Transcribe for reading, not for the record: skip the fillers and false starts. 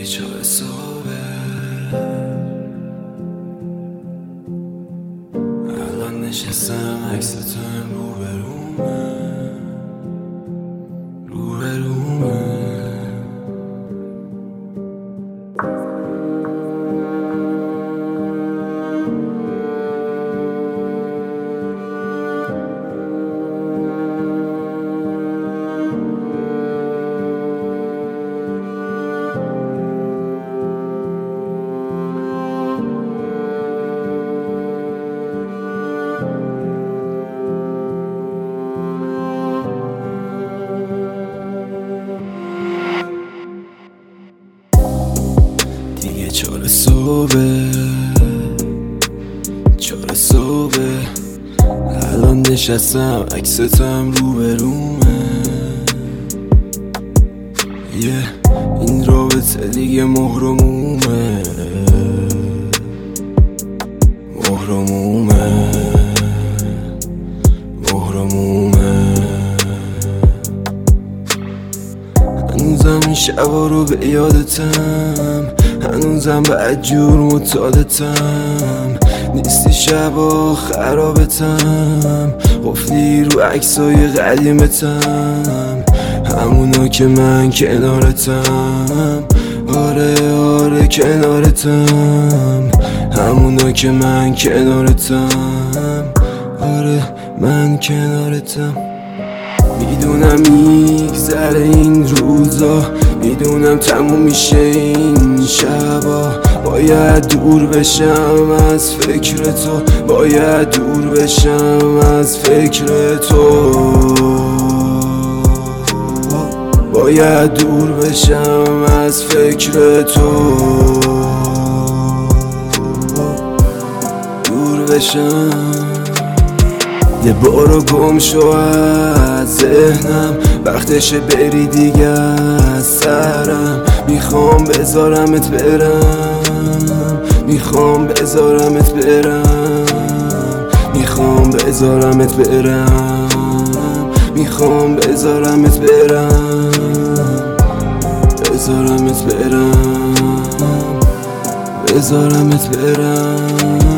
چاره صبح الان نشستم عکس تو روبرومه دیگه چاره صبح الان نشستم عکس تو هم روبرومه این رابطه دیگه مهرمومه هنوزم این شبا رو به یادتم، هنوزم بدجور معتادتم، نیستی شبا خرابتم، قفلی رو عکسای قدیمتم، همونا که من کنارتم، آره کنارتم، همونا که من کنارتم، آره من کنارتم. میدونم میگذره این روزا، میدونم تموم میشه این شبا، باید دور بشم از فکر تو، باید دور بشم از فکر تو، باید دور بشم از فکر تو، دور بشم. یه بارو گم شو از ذهنم، وقتشه بری دیگه از سرم، میخوام بذارمت برم، میخوام بذارمت برم، میخوام بذارمت برم، میخوام بذارمت برم، بذارمت برم، بذارمت برم.